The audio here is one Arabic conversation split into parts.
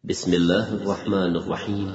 بسم الله الرحمن الرحيم.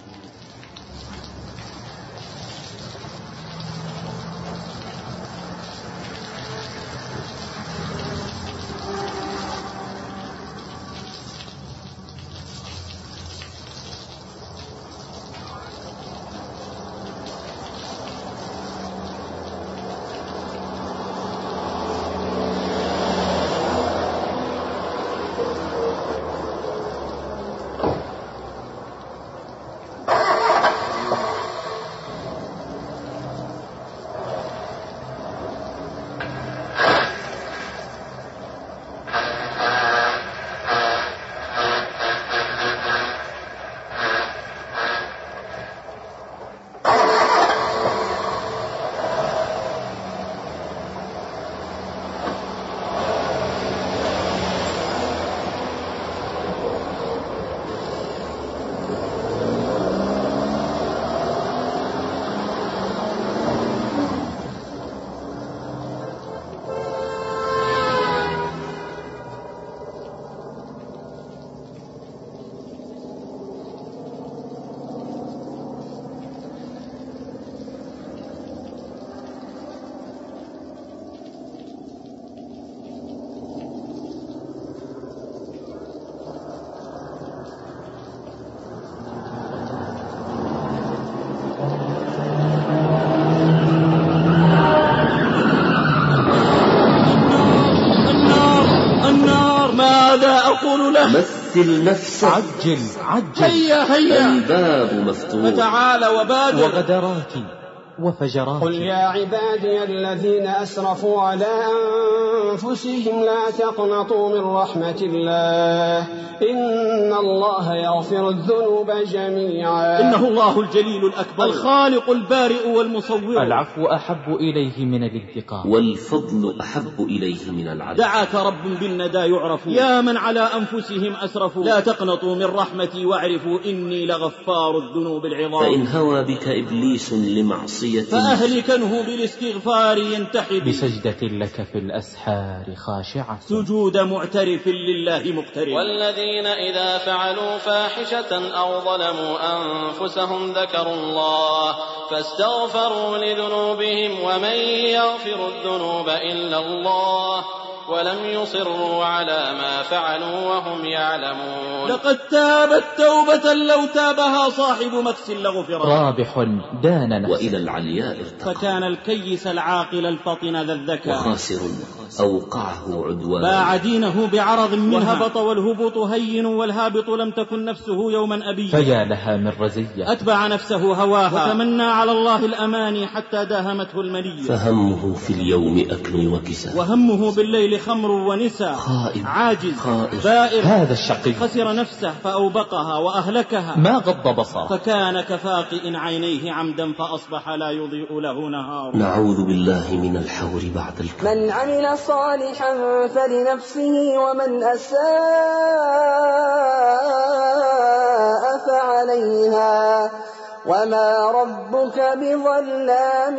مثل نفسك. عجل هيا الباب مفتوح فتعال وبادر. وغدرات وفجرات. قل يا عبادي الذين أسرفوا على أنفسهم لا تقنطوا من رحمة الله إن الله يغفر الذنوب جميعا إنه الله الجليل الأكبر الخالق البارئ والمصور. العفو أحب إليه من الانتقام، والفضل أحب إليه من العدل. دعاك رب بالندى يعرف يا من على أنفسهم أسرفوا لا تقنطوا من رحمتي واعرفوا إني لغفار الذنوب العظام. فإن هوى بك إبليس لمعصية فأهلكنه بالاستغفار ينتحب بسجدة لك في الأسحار خاشعة، سجود معترف لله مقترب. والذين إذا فعلوا فاحشة أو ظلموا أنفسهم ذكروا الله فاستغفروا لذنوبهم ومن يغفر الذنوب إلا الله ولم يصروا على ما فعلوا وهم يعلمون. لقد تابت توبة لو تابها صاحب مكس لغفرت. رابح دان نفسه وإلى العلياء ارتقى. فكان الكيس العاقل الفطن ذا الذكاء. وخاسر أوقعه عدوان. باع دينه بعرض منها. وهبط والهبوط هين والهابط لم تكن نفسه يوما أبيا. فيا لها من رزية أتبع نفسه هواها وتمنى على الله الأماني حتى داهمته المنية. فهمه في اليوم أكل وكسى وهمه بالليل خمر ونساء. خائب عاجز خائف بائر. هذا الشقي خسر نفسه فأوبقها وأهلكها. ما غض بصره فكان كفاقئ عينيه عمدا فأصبح لا يضيء له نهار. نعوذ بالله من الحور بعد الكون. من عمل صالحا فلنفسه ومن أساء فعليها وما ربك بظلام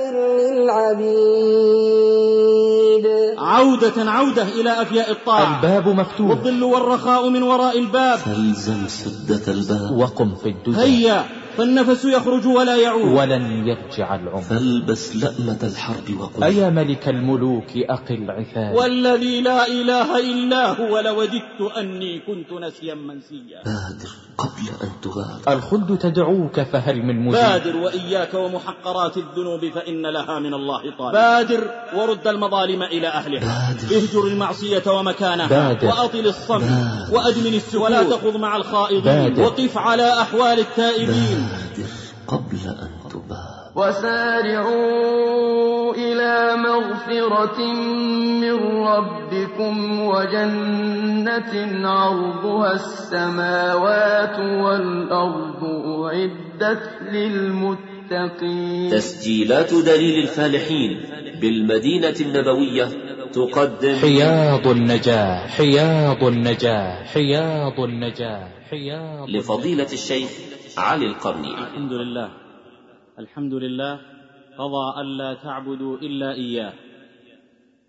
للعبيد. عودة إلى أفياء الطاعة. الباب مفتوح والظل والرخاء من وراء الباب. فالزم سدة الباب وقم في الدجى. هيا فالنفس يخرج ولا يعود. ولن يرجع العمر. فالبس لأمة الحرب وقل أيا ملك الملوك أقل عثار. والذي لا إله إلا هو لوددت أني كنت نسيا منسيا. بادر قبل أن تغادر. الخلد تدعوك فهل من مجيب. بادر وإياك ومحقرات الذنوب فإن لها من الله طالب. بادر ورد المظالم إلى أهلها. بادر اهجر المعصية ومكانها. بادر وأطل الصمت وأدمن السكوت ولا تخض مع الخائضين. بادر وقف على أحوال التائبين. بادر قبل أن تبادر. وسارعوا إلى مغفرة من ربكم وجنة عرضها السماوات والأرض أعدت للمتقين. تسجيلات دليل الفالحين بالمدينة النبوية تقدم حياض النجاة حياض النجاة حياض النجاة حياض لفضيلة الشيخ علي القرني. الحمد لله قضى ألا تعبدوا إلا إياه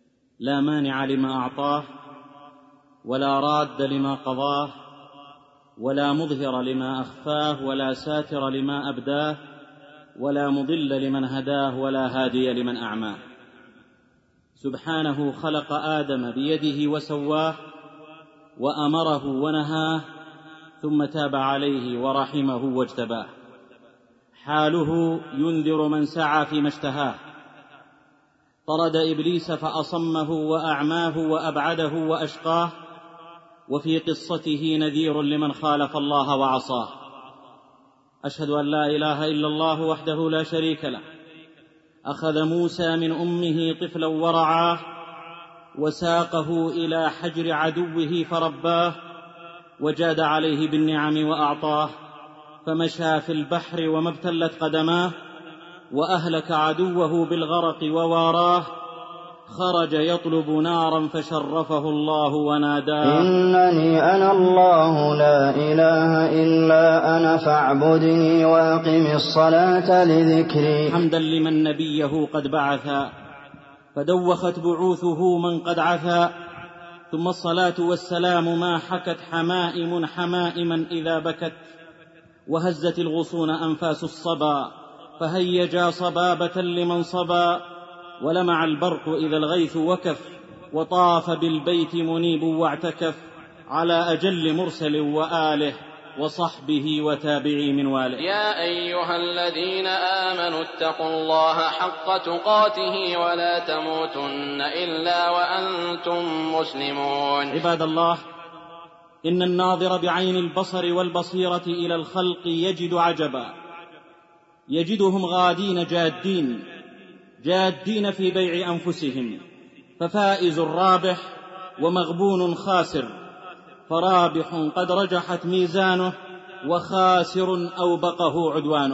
لا مانع لما أعطاه ولا راد لما قضاه ولا مظهر لما أخفاه، ولا ساتر لما أبداه، ولا مضل لمن هداه، ولا هادي لمن أعماه. سبحانه خلق آدم بيده وسواه، وأمره ونهاه، ثم تاب عليه ورحمه واجتباه. حاله ينذر من سعى فيما اشتهاه، طرد إبليس فأصمه وأعماه وأبعده وأشقاه، وفي قصته نذير لمن خالف الله وعصاه. أشهد أن لا إله إلا الله وحده لا شريك له، أخذ موسى من أمه طفلا ورعاه، وساقه إلى حجر عدوه فرباه، وجاد عليه بالنعم وأعطاه، فمشى في البحر وما ابتلت قدماه، وأهلك عدوه بالغرق وواراه، خرج يطلب نارا فشرفه الله وناداه: إنني أنا الله لا إله إلا أنا فاعبدني وأقم الصلاة لذكري. حمدا لمن نبيه قد بعثا، فدوخت بعوثه من قد عثا، ثم الصلاة والسلام ما حكت حمائم حمائما إذا بكت، وهزت الغصون أنفاس الصبا، فهيجا صبابة لمن صبا، ولمع البرق إذا الغيث وكف، وطاف بالبيت منيب واعتكف، على أجل مرسل وآله وصحبه وتابعي من واله. يا أيها الذين آمنوا اتقوا الله حق تقاته ولا تموتن إلا وأنتم مسلمون. عباد الله، إن الناظر بعين البصر والبصيرة إلى الخلق يجد عجبا، يجدهم غادين جادين في بيع أنفسهم، ففائز رابح ومغبون خاسر، فرابح قد رجحت ميزانه، وخاسر أوبقه عدوانه.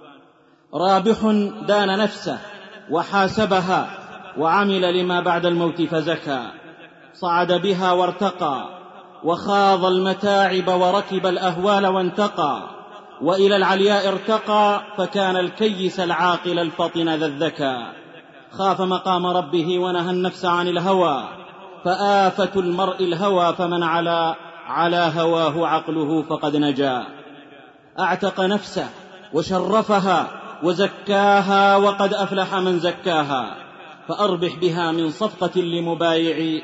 رابح دان نفسه وحاسبها، وعمل لما بعد الموت فزكى، صعد بها وارتقى، وخاض المتاعب وركب الأهوال وانتقى، وإلى العلياء ارتقى، فكان الكيس العاقل الفطن ذا الذكى. خاف مقام ربه ونهى النفس عن الهوى، فآفة المرء الهوى، فمن على هواه عقله فقد نجا. أعتق نفسه وشرفها وزكاها، وقد أفلح من زكاها، فأربح بها من صفقة لمبايع،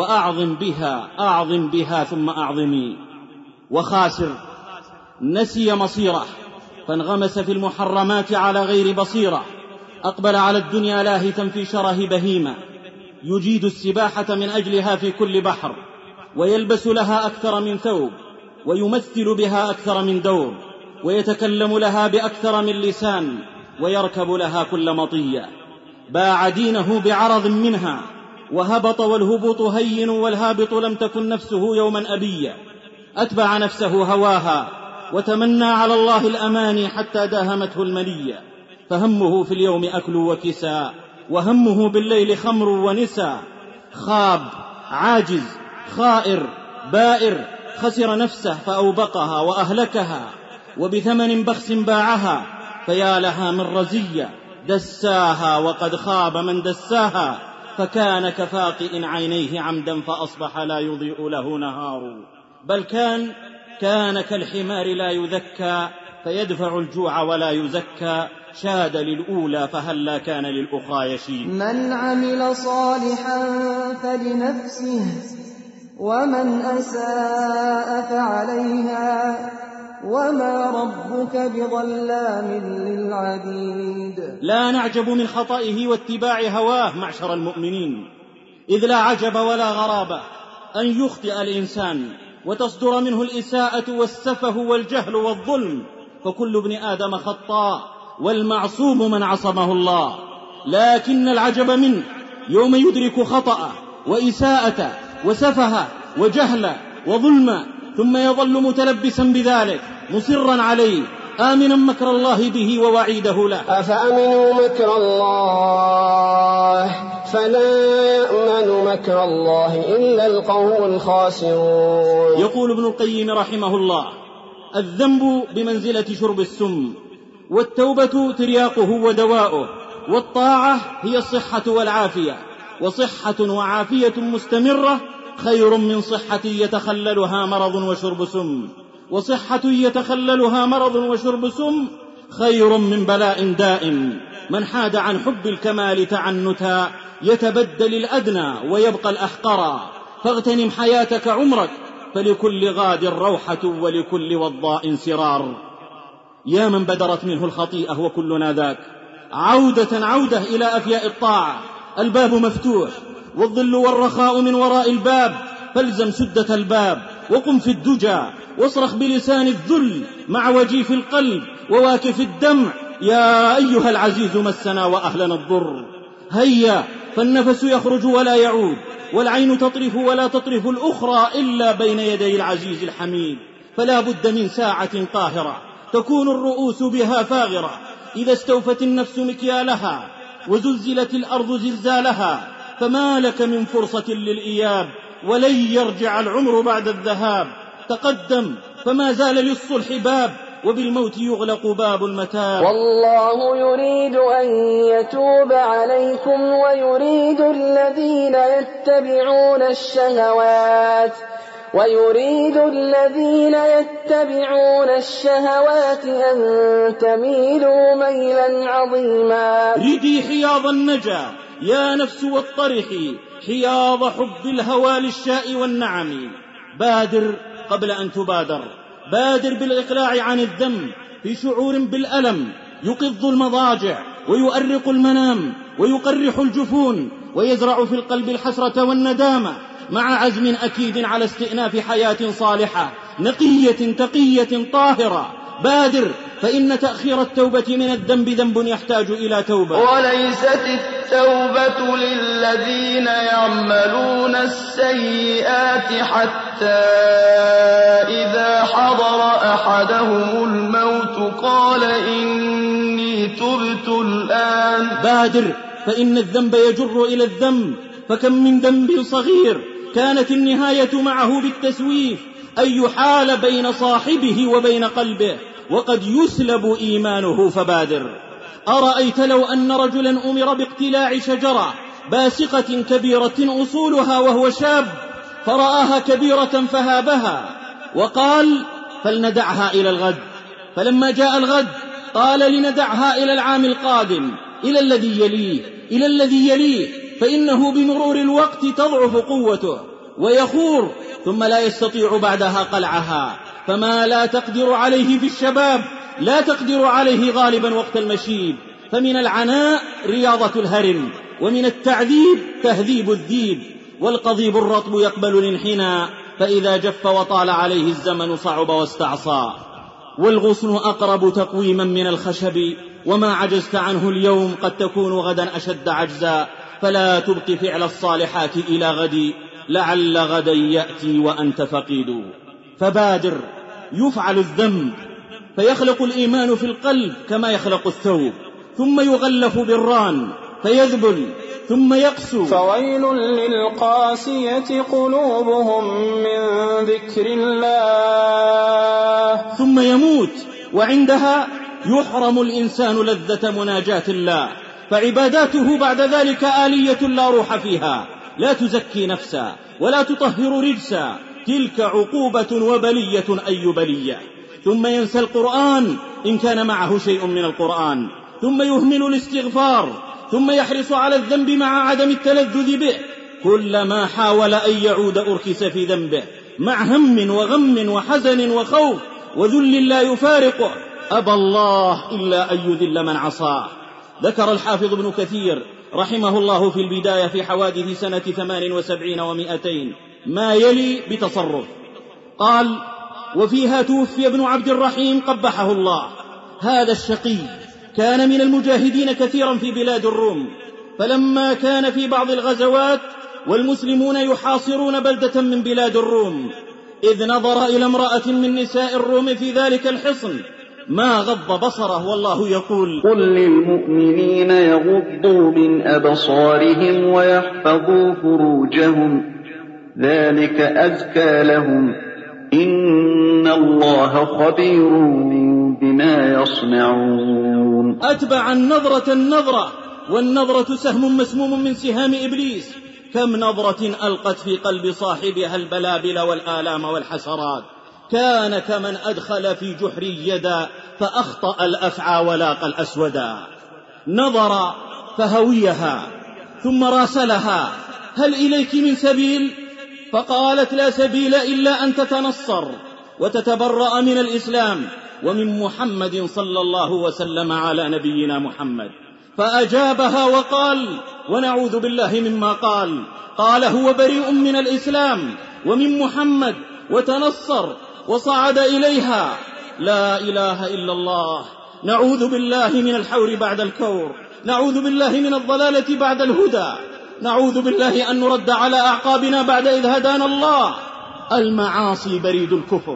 وأعظم بها ثم أعظمي. وخاسر نسي مصيره، فانغمس في المحرمات على غير بصيرة، أقبل على الدنيا لاهثا في شره بهيمة، يجيد السباحة من أجلها في كل بحر، ويلبس لها أكثر من ثوب، ويمثل بها أكثر من دور، ويتكلم لها بأكثر من لسان، ويركب لها كل مطية. باع دينه بعرض منها، وهبط، والهبوط هين، والهابط لم تكن نفسه يوما أبيا. أتبع نفسه هواها، وتمنى على الله الأماني حتى داهمته المنية، فهمه في اليوم أكل وكساء، وهمه بالليل خمر ونساء. خاب، عاجز، خائر، بائر، خسر نفسه فأوبقها وأهلكها، وبثمن بخس باعها، فيا لها من رزية دساها، وقد خاب من دساها، فكان كفاقئ عينيه عمدا، فأصبح لا يضيء له نهار، بل كان كالحمار لا يذكى، فيدفع الجوع ولا يزكى. شاد للأولى فهلا كان للأخرى يشيد. من عمل صالحا فلنفسه، ومن أساء فعليها، وما ربك بظلام للعبيد. لا نعجب من خطئه واتباع هواه معشر المؤمنين، إذ لا عجب ولا غرابة أن يخطئ الإنسان وتصدر منه الإساءة والسفه والجهل والظلم، فكل ابن آدم خطاء، والمعصوم من عصمه الله. لكن العجب منه يوم يدرك خطأ وإساءة وسفه وجهل وظلم، ثم يظل متلبسا بذلك مصرا عليه، آمنا مكر الله به ووعيده له. أفأمنوا مكر الله فلا يأمن مكر الله إلا القوم الخاسرون. يقول ابن القيم رحمه الله: الذنب بمنزلة شرب السم، والتوبة ترياقه ودواؤه، والطاعة هي الصحة والعافية، وصحة وعافية مستمرة خير من صحة يتخللها مرض وشرب سم. وصحة يتخللها مرض وشرب سم خير من بلاء دائم. من حاد عن حب الكمال تعنتا يتبدل الأدنى ويبقى الأحقرا. فاغتنم حياتك عمرك، فلكل غاد روحة ولكل وضاء سرار. يا من بدرت منه الخطيئة وكلنا ذاك، عودة إلى أفياء الطاعة. الباب مفتوح والظل والرخاء من وراء الباب، فالزم سدة الباب وقم في الدجى واصرخ بلسان الذل مع وجيف القلب وواكف الدمع. يا أيها العزيز مسنا وأهلنا الضر. هيا، فالنفس يخرج ولا يعود، والعين تطرف ولا تطرف الأخرى إلا بين يدي العزيز الحميد. فلا بد من ساعة قاهرة تكون الرؤوس بها فاغرة، إذا استوفت النفس مكيالها وزلزلت الأرض زلزالها، فما لك من فرصة للإياب، ولن يرجع العمر بعد الذهاب. تقدم، فما زال للصلح باب، وبالموت يغلق باب المتاب. والله يريد أن يتوب عليكم ويريد الذين يتبعون الشهوات أن تميلوا ميلا عظيما. ردي حياض النجا يا نفس واطرحي حياض حب الهوى للشاء والنعم. بادر قبل أن تبادر، بادر بالإقلاع عن الذنب في شعور بالألم يقض المضاجع ويؤرق المنام ويقرح الجفون ويزرع في القلب الحسرة والندامة، مع عزم أكيد على استئناف حياة صالحة نقية تقية طاهرة. بادر، فإن تأخير التوبة من الذنب ذنب يحتاج إلى توبة. وليست التوبة للذين يعملون السيئات حتى إذا حضر أحدهم الموت قال إني تبت الآن. بادر، فإن الذنب يجر إلى الذنب، فكم من ذنب صغير كانت النهاية معه بالتسويف، أن يحال بين صاحبه وبين قلبه وقد يسلب إيمانه. فبادر. أرأيت لو أن رجلا أمر باقتلاع شجرة باسقة كبيرة أصولها وهو شاب، فرآها كبيرة فهابها وقال فلندعها إلى الغد، فلما جاء الغد قال لندعها إلى العام القادم، إلى الذي يليه، فإنه بمرور الوقت تضعف قوته ويخور، ثم لا يستطيع بعدها قلعها. فما لا تقدر عليه في الشباب لا تقدر عليه غالبا وقت المشيب. فمن العناء رياضة الهرم، ومن التعذيب تهذيب الذيب. والقضيب الرطب يقبل الانحناء، فإذا جف وطال عليه الزمن صعب واستعصى. والغصن أقرب تقويما من الخشب، وما عجزت عنه اليوم قد تكون غدا أشد عجزا. فلا تبق فعل الصالحات إلى غد، لعل غدا يأتي وأنت فقيد. فبادر، يفعل الذنب فيخلق الإيمان في القلب كما يخلق الثوب، ثم يغلف بالران فيذبل ثم يقسو. فويل للقاسية قلوبهم من ذكر الله. ثم يموت، وعندها يحرم الإنسان لذة مناجاة الله، فعباداته بعد ذلك آلية لا روح فيها، لا تزكي نفسا ولا تطهر رجسا. تلك عقوبة وبلية أي بلية. ثم ينسى القرآن إن كان معه شيء من القرآن، ثم يهمل الاستغفار، ثم يحرص على الذنب مع عدم التلذذ به. كلما حاول أن يعود أركس في ذنبه، مع هم وغم وحزن وخوف وذل لا يفارقه. أبى الله إلا أن يذل من عصاه. ذكر الحافظ ابن كثير رحمه الله في البداية في حوادث سنة 78 و200 ما يلي بتصرف. قال: وفيها توفي ابن عبد الرحيم قبحه الله. هذا الشقي كان من المجاهدين كثيرا في بلاد الروم، فلما كان في بعض الغزوات والمسلمون يحاصرون بلدة من بلاد الروم، إذ نظر إلى امرأة من نساء الروم في ذلك الحصن ما غض بصره، والله يقول: قل للمؤمنين يغضوا من أبصارهم ويحفظوا فروجهم ذلك أزكى لهم إن الله خبير بما يصنعون. أتبع النظرة، والنظرة سهم مسموم من سهام إبليس. كم نظرة ألقت في قلب صاحبها البلابل والآلام والحسرات، كان كمن أدخل في جحر يدا فأخطأ الأفعى ولاق الأسودا. نظر فهويها ثم راسلها: هل إليك من سبيل؟ فقالت: لا سبيل إلا أن تتنصر وتتبرأ من الإسلام ومن محمد صلى الله وسلم على نبينا محمد. فأجابها وقال: ونعوذ بالله مما قال هو بريء من الإسلام ومن محمد، وتنصر وصعد إليها. لا إله إلا الله. نعوذ بالله من الحور بعد الكور، نعوذ بالله من الضلالة بعد الهدى، نعوذ بالله أن نرد على أعقابنا بعد إذ هدانا الله. المعاصي بريد الكفر،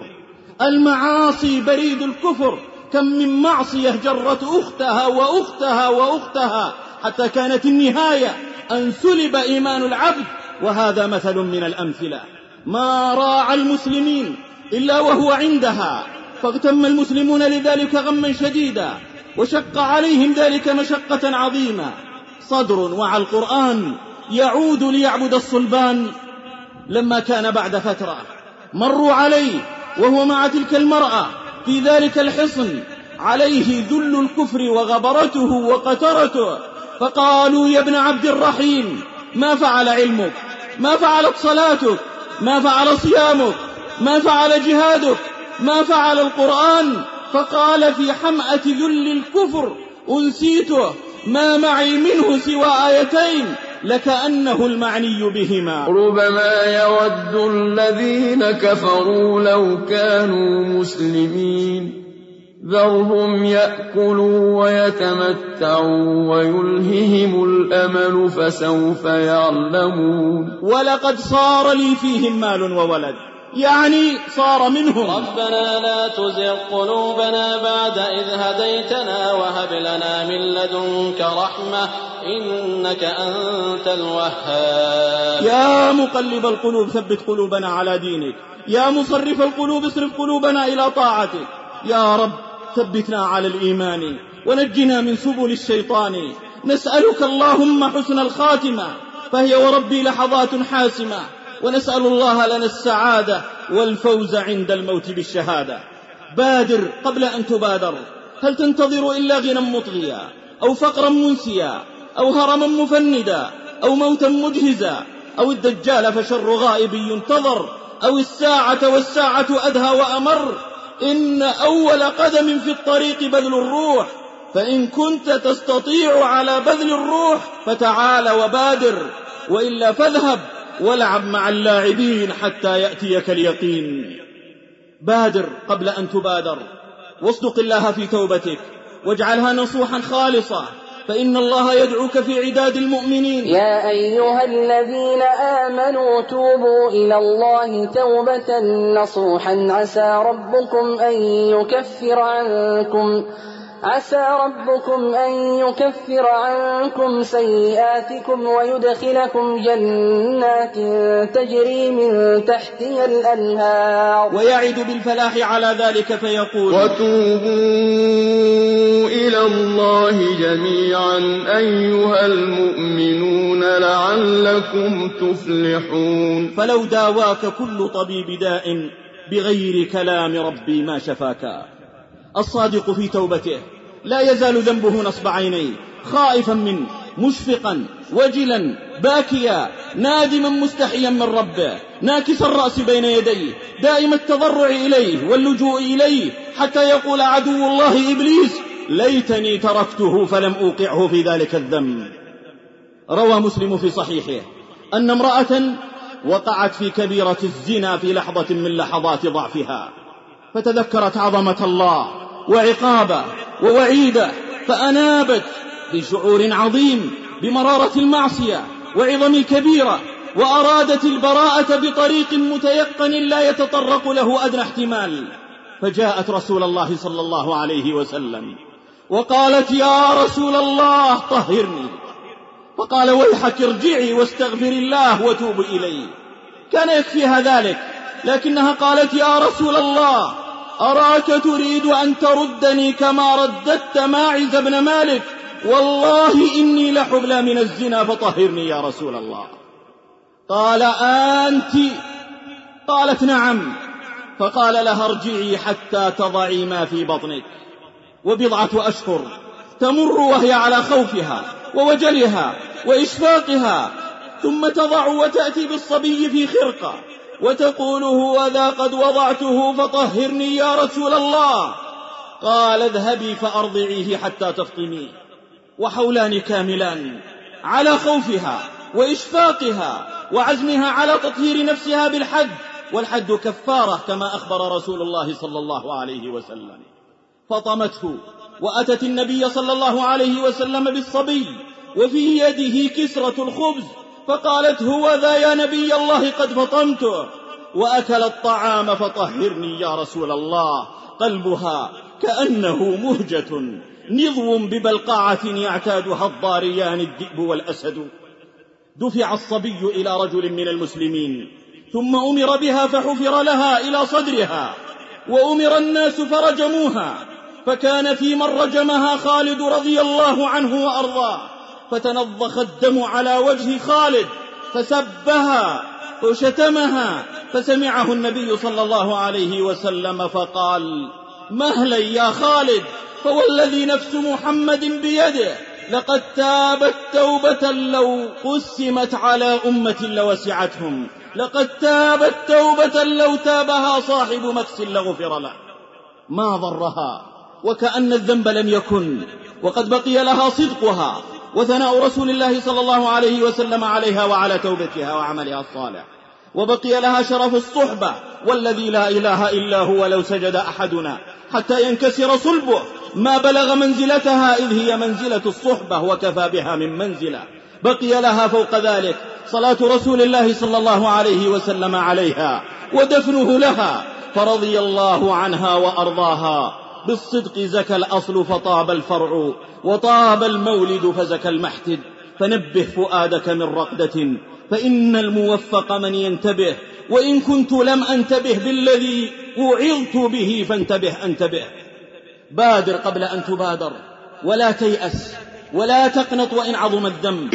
المعاصي بريد الكفر. كم من معصية جرت أختها وأختها وأختها حتى كانت النهاية أن سلب إيمان العبد. وهذا مثل من الأمثلة. ما راعى المسلمين إلا وهو عندها، فاغتم المسلمون لذلك غما شديدا، وشق عليهم ذلك مشقة عظيمة. صدر وعى القرآن يعود ليعبد الصلبان. لما كان بعد فترة مروا عليه وهو مع تلك المرأة في ذلك الحصن، عليه ذل الكفر وغبرته وقترته، فقالوا: يا ابن عبد الرحيم، ما فعل علمك؟ ما فعلت صلاتك؟ ما فعل صيامك؟ ما فعل جهادك؟ ما فعل القرآن؟ فقال في حمأة ذل الكفر: أنسيته، ما معي منه سوى آيتين لكأنه المعني بهما. ربما يود الذين كفروا لو كانوا مسلمين، ذرهم يأكلوا ويتمتعوا ويلههم الأمل فسوف يعلمون. ولقد صار لي فيهم مال وولد، يعني صار منهم. ربنا لا تزغ قلوبنا بعد إذ هديتنا وهب لنا من لدنك رحمة إنك أنت الوهاب. يا مقلب القلوب ثبت قلوبنا على دينك، يا مصرف القلوب اصرف قلوبنا إلى طاعتك. يا رب ثبتنا على الإيمان ونجنا من سبل الشيطان. نسألك اللهم حسن الخاتمة، فهي وربي لحظات حاسمة، ونسأل الله لنا السعادة والفوز عند الموت بالشهادة. بادر قبل أن تبادر. هل تنتظر إلا غنى مطغيا أو فقرا منسيا أو هرما مفندا أو موتا مجهزا أو الدجال فشر غائب ينتظر أو الساعة والساعة أدهى وأمر؟ إن أول قدم في الطريق بذل الروح، فإن كنت تستطيع على بذل الروح فتعال وبادر، وإلا فاذهب والعب مع اللاعبين حتى يأتيك اليقين. بادر قبل أن تبادر، واصدق الله في توبتك واجعلها نصوحا خالصة، فإن الله يدعوك في عداد المؤمنين. يا أيها الذين آمنوا توبوا إلى الله توبة نصوحا عسى ربكم أن يكفر عنكم سيئاتكم ويدخلكم جنات تجري من تحتها الأنهار، ويعد بالفلاح على ذلك فيقول: وتوبوا إلى الله جميعا أيها المؤمنون لعلكم تفلحون. فلو داواك كل طبيب داء بغير كلام ربي ما شفاك. الصادق في توبته لا يزال ذنبه نصب عينيه، خائفا منه، مشفقا، وجلا، باكيا، نادما مستحيا من ربه، ناكس الرأس بين يديه، دائم التضرع إليه واللجوء إليه، حتى يقول عدو الله إبليس: ليتني تركته فلم أوقعه في ذلك الذنب. روى مسلم في صحيحه أن امرأة وقعت في كبيرة الزنا في لحظة من لحظات ضعفها، فتذكرت عظمة الله وعقابه ووعيده، فأنابت بشعور عظيم بمرارة المعصية وعظم الكبيرة، وأرادت البراءة بطريق متيقن لا يتطرق له أدنى احتمال. فجاءت رسول الله صلى الله عليه وسلم وقالت: يا رسول الله طهرني. فقال: ويحك ارجعي واستغفر الله وتوب إليه. كان يكفيها ذلك، لكنها قالت: يا رسول الله، أراك تريد أن تردني كما رددت ماعز بن مالك، والله إني لحبلى من الزنا فطهرني يا رسول الله. قال: أنت؟ قالت: نعم. فقال لها ارجعي حتى تضعي ما في بطنك. وبضعة أشهر تمر وهي على خوفها ووجلها وإشفاقها، ثم تضع وتأتي بالصبي في خرقة وتقول هوذا قد وضعته فطهرني يا رسول الله. قال اذهبي فأرضعيه حتى تفطميه. وحولان كاملان على خوفها وإشفاقها وعزمها على تطهير نفسها بالحج، والحج كفارة كما أخبر رسول الله صلى الله عليه وسلم. فطمته وأتت النبي صلى الله عليه وسلم بالصبي وفي يده كسرة الخبز، فقالت هوذا يا نبي الله قد فطمته. وأكل الطعام فطهرني يا رسول الله. قلبها كأنه مهجة نضو ببلقاعة يعتادها الضاريان الذئب والأسد. دفع الصبي إلى رجل من المسلمين، ثم أمر بها فحفر لها إلى صدرها، وأمر الناس فرجموها، فكان في من رجمها خالد رضي الله عنه وأرضاه، فتنضخ الدم على وجه خالد فسبها وشتمها، فسمعه النبي صلى الله عليه وسلم فقال مهلا يا خالد، فوالذي نفس محمد بيده لقد تابت توبة لو قسمت على أمة لوسعتهم، لقد تابت توبة لو تابها صاحب مكس لغفر له. ما ضرها وكأن الذنب لم يكن، وقد بقي لها صدقها وثناء رسول الله صلى الله عليه وسلم عليها وعلى توبتها وعملها الصالح، وبقي لها شرف الصحبة، والذي لا إله إلا هو لو سجد أحدنا حتى ينكسر صلبه ما بلغ منزلتها، إذ هي منزلة الصحبة وكفى بها من منزلة. بقي لها فوق ذلك صلاة رسول الله صلى الله عليه وسلم عليها ودفنه لها، فرضي الله عنها وأرضاها. بالصدق زكى الأصل فطاب الفرع، وطاب المولد فزكى المحتد. فنبه فؤادك من رقدة، فإن الموفق من ينتبه، وإن كنت لم أنتبه بالذي وعظت به فانتبه أنتبه. بادر قبل أن تبادر، ولا تيأس ولا تقنط وإن عظم الذنب.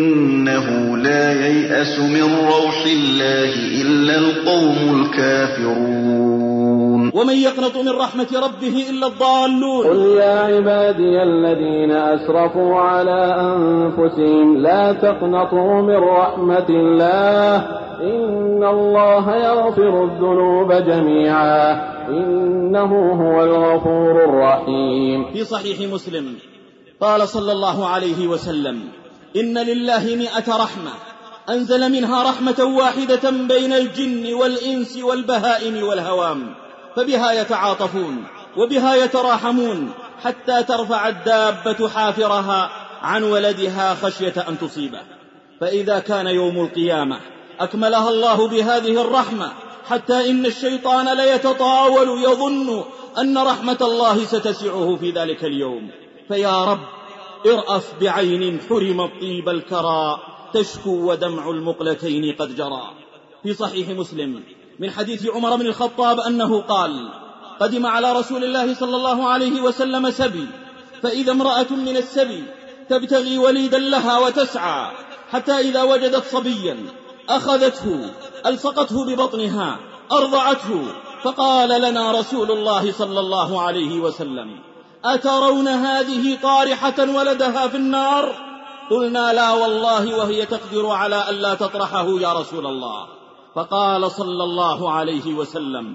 إنه لا ييأس من روح الله إلا القوم الكافرون. ومن يقنط من رحمة ربه إلا الضالون. قل يا عبادي الذين أسرفوا على أنفسهم لا تقنطوا من رحمة الله، إن الله يغفر الذنوب جميعا إنه هو الغفور الرحيم. في صحيح مسلم قال صلى الله عليه وسلم إن لله 100 رحمة أنزل منها رحمة واحدة بين الجن والإنس والبهائم والهوام، فبها يتعاطفون وبها يتراحمون حتى ترفع الدابة حافرها عن ولدها خشية أن تصيبه. فإذا كان يوم القيامة أكملها الله بهذه الرحمة، حتى إن الشيطان ليتطاول يظن أن رحمة الله ستسعه في ذلك اليوم. فيا رب ارأف بعين حرم طيب الكرى، تشكو ودمع المقلتين قد جرى. في صحيح مسلم من حديث عمر بن الخطاب أنه قال قدم على رسول الله صلى الله عليه وسلم سبي، فإذا امرأة من السبي تبتغي وليدا لها وتسعى، حتى إذا وجدت صبيا أخذته ألصقته ببطنها أرضعته، فقال لنا رسول الله صلى الله عليه وسلم أترون هذه طارحة ولدها في النار؟ قلنا لا والله وهي تقدر على ألا تطرحه يا رسول الله. فقال صلى الله عليه وسلم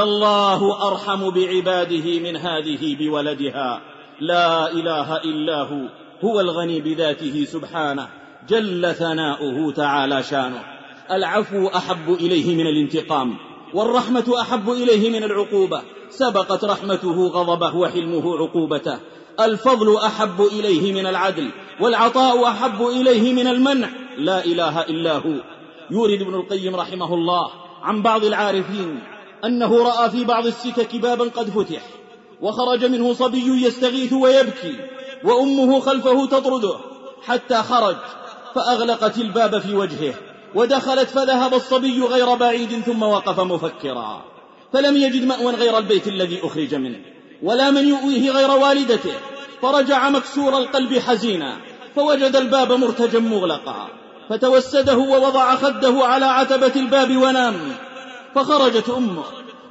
لله أرحم بعباده من هذه بولدها، لا إله إلا هو، هو الغني بذاته سبحانه جل ثناؤه تعالى شانه. العفو أحب إليه من الانتقام، والرحمة أحب إليه من العقوبة، سبقت رحمته غضبه وحلمه عقوبته. الفضل أحب إليه من العدل، والعطاء أحب إليه من المنع، لا إله إلا هو. يورد ابن القيم رحمه الله عن بعض العارفين أنه رأى في بعض السكك بابا قد فتح، وخرج منه صبي يستغيث ويبكي، وأمه خلفه تطرده، حتى خرج فأغلقت الباب في وجهه، ودخلت فذهب الصبي غير بعيد، ثم وقف مفكرا، فلم يجد مأوى غير البيت الذي أخرج منه، ولا من يؤويه غير والدته، فرجع مكسور القلب حزينا، فوجد الباب مرتجا مغلقا، فتوسده ووضع خده على عتبة الباب ونام. فخرجت أمه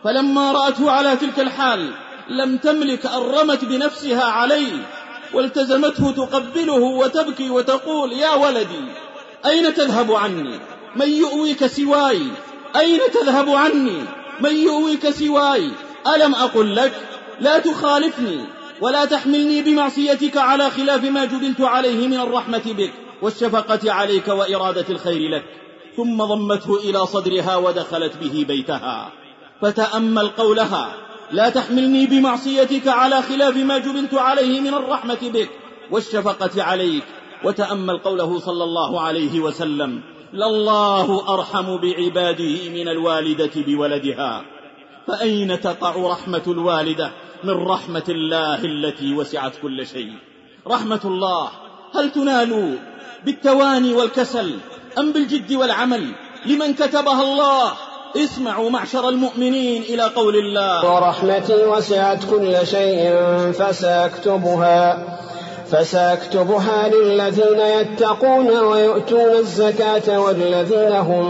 فلما رأته على تلك الحال لم تملك أن رمت بنفسها عليه، والتزمته تقبله وتبكي وتقول: يا ولدي، أين تذهب عني؟ من يؤويك سواي؟ أين تذهب عني؟ من يؤويك سواي؟ ألم أقل لك لا تخالفني ولا تحملني بمعصيتك على خلاف ما جبلت عليه من الرحمة بك والشفقة عليك وإرادة الخير لك؟ ثم ضمته إلى صدرها ودخلت به بيتها. فتأمل قولها: لا تحملني بمعصيتك على خلاف ما جبلت عليه من الرحمة بك والشفقة عليك. وتأمل قوله صلى الله عليه وسلم: لله أرحم بعباده من الوالدة بولدها. فأين تقع رحمة الوالدة من رحمة الله التي وسعت كل شيء؟ رحمة الله هل تنال بالتواني والكسل أم بالجد والعمل؟ لمن كتبها الله؟ اسمعوا معشر المؤمنين إلى قول الله: ورحمتي وسعت كل شيء فسأكتبها للذين يتقون ويؤتون الزكاة والذين هم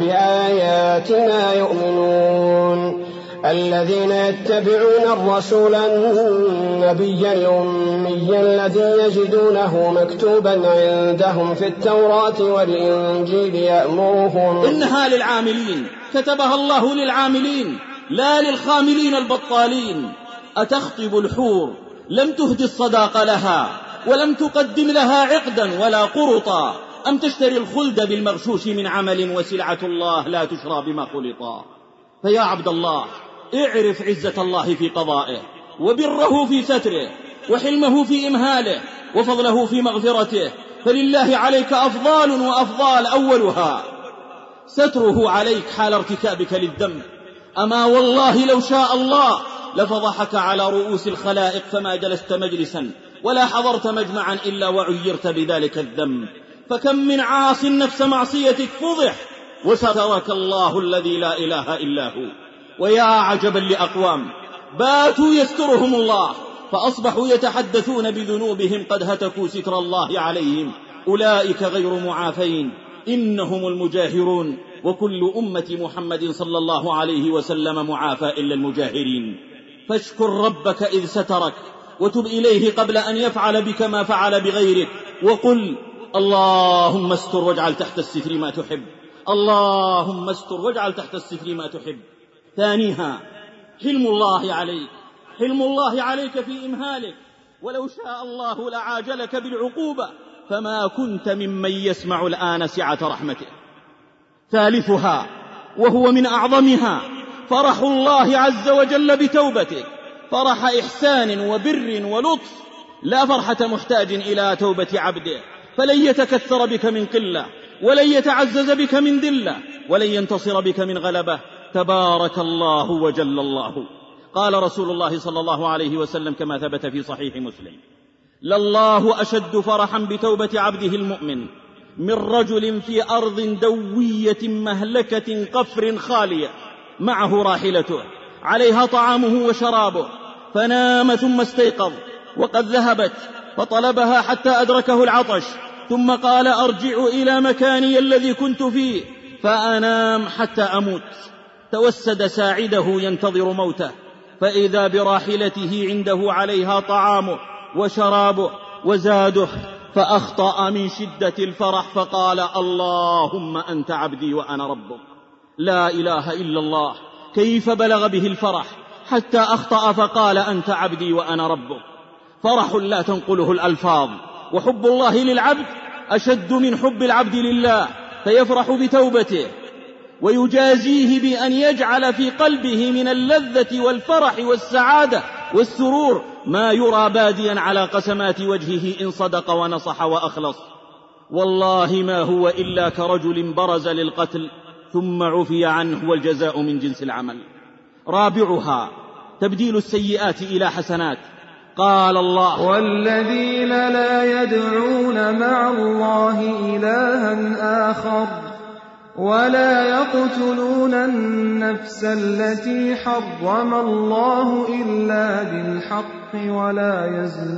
بآياتنا يؤمنون. الذين يتبعون الرسول النبي الأمي الذي يجدونه مكتوبا عندهم في التوراة والإنجيل يأمرهم. إنها للعاملين، كتبها الله للعاملين لا للخاملين البطالين. أتخطب الحور لم تهدي الصداق لها ولم تقدم لها عقدا ولا قرطا؟ أم تشتري الخلد بالمغشوش من عمل وسلعة الله لا تشرى بما خلطا؟ فيا عبد الله، اعرف عزة الله في قضائه، وبره في ستره، وحلمه في إمهاله، وفضله في مغفرته. فلله عليك أفضال وأفضال، أولها ستره عليك حال ارتكابك للذنب. أما والله لو شاء الله لفضحك على رؤوس الخلائق، فما جلست مجلسا ولا حضرت مجمعا إلا وعيرت بذلك الذنب. فكم من عاص نفس معصيتك فضح وسترك الله الذي لا إله إلا هو. ويا عجبا لأقوام باتوا يسترهم الله فأصبحوا يتحدثون بذنوبهم قد هتكوا ستر الله عليهم. أولئك غير معافين، إنهم المجاهرون، وكل أمة محمد صلى الله عليه وسلم معافى إلا المجاهرين. فاشكر ربك إذ سترك، وتب إليه قبل أن يفعل بك ما فعل بغيرك، وقل: اللهم استر واجعل تحت الستر ما تحب. اللهم استر واجعل تحت الستر ما تحب. ثانيها حلم الله عليك، حلم الله عليك في إمهالك، ولو شاء الله لعاجلك بالعقوبة فما كنت ممن يسمع الآن سعة رحمته. ثالثها وهو من أعظمها فرح الله عز وجل بتوبتك، فرح إحسان وبر ولطف، لا فرحة محتاج إلى توبة عبده، فلن يتكثر بك من قلة، ولن يتعزز بك من ذلة، ولن ينتصر بك من غلبة. تبارك الله وجل الله. قال رسول الله صلى الله عليه وسلم كما ثبت في صحيح مسلم: لله أشد فرحا بتوبة عبده المؤمن من رجل في أرض دوية مهلكة قفر خالية معه راحلته عليها طعامه وشرابه، فنام ثم استيقظ وقد ذهبت، فطلبها حتى أدركه العطش، ثم قال: أرجع إلى مكاني الذي كنت فيه فأنام حتى أموت. توسد ساعده ينتظر موته، فإذا براحلته عنده عليها طعامه وشرابه وزاده، فأخطأ من شدة الفرح فقال: اللهم أنت عبدي وأنا ربك. لا إله إلا الله. كيف بلغ به الفرح حتى أخطأ فقال: أنت عبدي وأنا ربك؟ فرح لا تنقله الألفاظ. وحب الله للعبد أشد من حب العبد لله، فيفرح بتوبته ويجازيه بأن يجعل في قلبه من اللذة والفرح والسعادة والسرور ما يرى باديا على قسمات وجهه إن صدق ونصح وأخلص. والله ما هو إلا كرجل برز للقتل ثم عفي عنه، والجزاء من جنس العمل. رابعها تبديل السيئات إلى حسنات. قال الله: والذين لا يدعون مع الله إلها آخر ولا يقتلون النفس التي حرم الله إلا بالحق ولا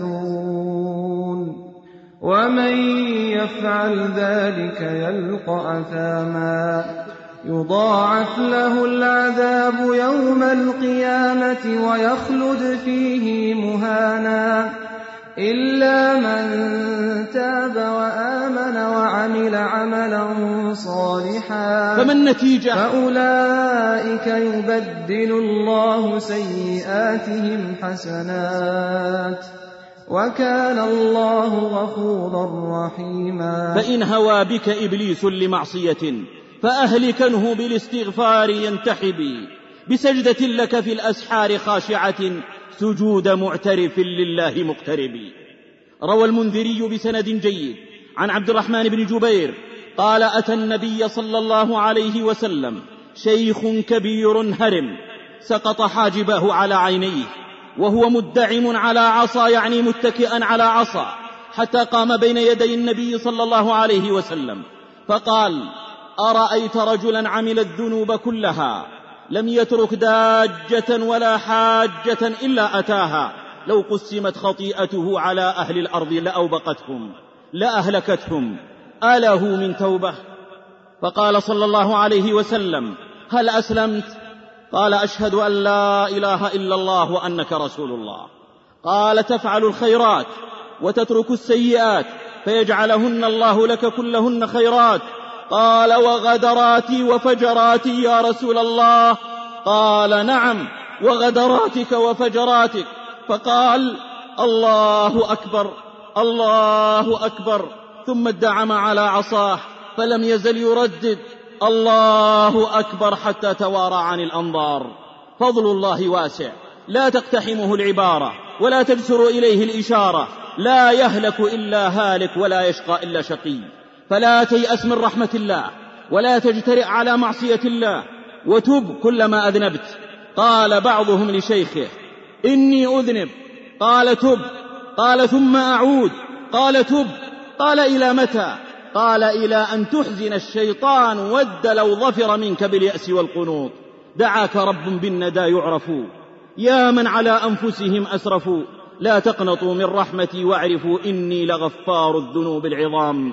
يزنون ومن يفعل ذلك يلقى أثاما يضاعف له العذاب يوم القيامة ويخلد فيه مهانا إلا من تاب وآمن وعمل عملا صالحا فما النتيجة؟ فأولئك يبدل الله سيئاتهم حسنات وكان الله غفورا رحيما. فإن هوى بك إبليس لمعصية فأهلكنه بالاستغفار ينتحبي بسجدة لك في الأسحار خاشعة سجود معترف لله مقترب. روى المنذري بسند جيد عن عبد الرحمن بن جبير قال أتى النبي صلى الله عليه وسلم شيخ كبير هرم سقط حاجبه على عينيه وهو مدعم على عصا، يعني متكئا على عصا، حتى قام بين يدي النبي صلى الله عليه وسلم فقال: أرأيت رجلا عمل الذنوب كلها لم يترك داجة ولا حاجة إلا أتاها، لو قسمت خطيئته على أهل الأرض لأوبقتهم لأهلكتهم، أله من توبة؟ فقال صلى الله عليه وسلم: هل أسلمت؟ قال: أشهد أن لا إله إلا الله وأنك رسول الله. قال: تفعل الخيرات وتترك السيئات فيجعلهن الله لك كلهن خيرات. قال: وغدراتي وفجراتي يا رسول الله؟ قال: نعم، وغدراتك وفجراتك. فقال: الله أكبر الله أكبر، ثم ادعم على عصاه فلم يزل يردد: الله أكبر، حتى توارى عن الأنظار. فضل الله واسع لا تقتحمه العبارة ولا تجسر إليه الإشارة، لا يهلك إلا هالك ولا يشقى إلا شقي. فلا تيأس من رحمة الله ولا تجترئ على معصية الله، وتب كلما أذنبت. قال بعضهم لشيخه: إني أذنب. قال: تب. قال: ثم أعود. قال: تب. قال: إلى متى؟ قال: إلى أن تحزن الشيطان، ود لو ظفر منك باليأس والقنوط. دعاك رب بالندى يعرف، يا من على أنفسهم أسرفوا، لا تقنطوا من رحمتي واعرفوا إني لغفار الذنوب العظام.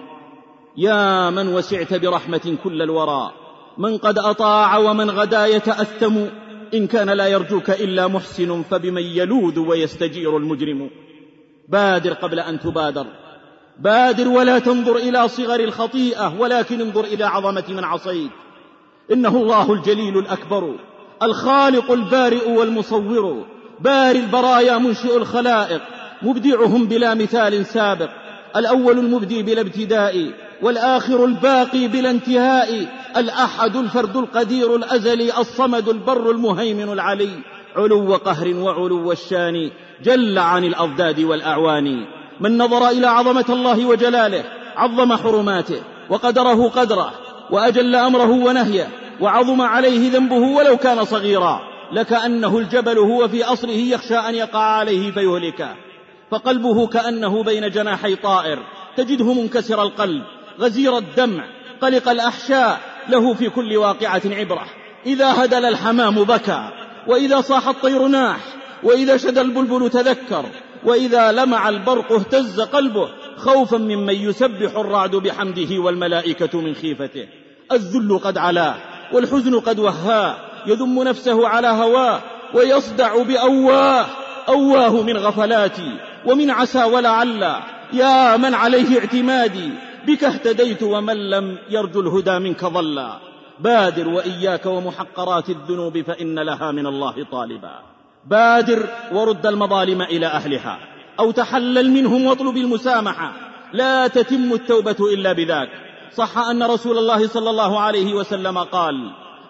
يا من وسعت برحمة كل الورى، من قد أطاع ومن غدا يتأثم، إن كان لا يرجوك إلا محسن فبمن يلوذ ويستجير المجرم. بادر قبل أن تبادر، بادر ولا تنظر إلى صغر الخطيئة ولكن انظر إلى عظمة من عصيت. إنه الله الجليل الأكبر، الخالق البارئ والمصور، باري البرايا منشئ الخلائق، مبدعهم بلا مثال سابق، الأول المبدي بلا ابتداء، والآخر الباقي بلا انتهاء، الأحد الفرد القدير الأزلي، الصمد البر المهيمن العلي، علو قهر وعلو الشان، جل عن الأضداد والأعوان. من نظر إلى عظمة الله وجلاله عظم حرماته وقدره قدره وأجل أمره ونهيه، وعظم عليه ذنبه ولو كان صغيرا، لكأنه الجبل هو في أصله يخشى أن يقع عليه فيهلكه، فقلبه كأنه بين جناحي طائر، تجده منكسر القلب غزير الدمع قلق الأحشاء، له في كل واقعة عبرة. إذا هدل الحمام بكى، وإذا صاح الطير ناح، وإذا شد البلبل تذكر، وإذا لمع البرق اهتز قلبه خوفا ممن يسبح الرعد بحمده والملائكة من خيفته. الذل قد علاه والحزن قد وهاه، يذم نفسه على هواه ويصدع بأواه، أواه من غفلاتي ومن عسى ولعل، يا من عليه اعتمادي، بك اهتديت ومن لم يرجو الهدى منك ضلا. بادر وإياك ومحقرات الذنوب فإن لها من الله طالبا. بادر ورد المظالم إلى أهلها، أو تحلل منهم واطلب المسامحة، لا تتم التوبة إلا بذاك. صح أن رسول الله صلى الله عليه وسلم قال: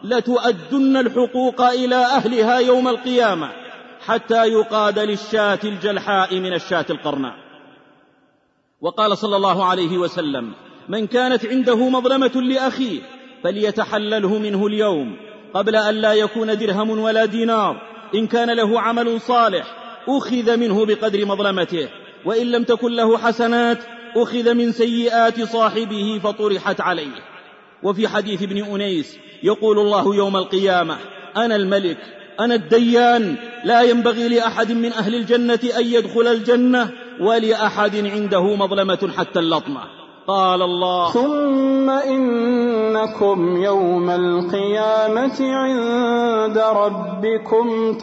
لتؤدن الحقوق إلى أهلها يوم القيامة حتى يقاد للشاة الجلحاء من الشاة القرناء. وقال صلى الله عليه وسلم: من كانت عنده مظلمة لأخيه فليتحلله منه اليوم قبل أن لا يكون درهم ولا دينار، إن كان له عمل صالح أخذ منه بقدر مظلمته، وإن لم تكن له حسنات أخذ من سيئات صاحبه فطرحت عليه. وفي حديث ابن أنيس يقول الله يوم القيامة: أنا الملك أنا الديان، لا ينبغي لأحد من أهل الجنة أن يدخل الجنة ولأحد عنده مظلمة حتى اللطمة. قال الله: ثم إنكم يوم القيامة عند ربكم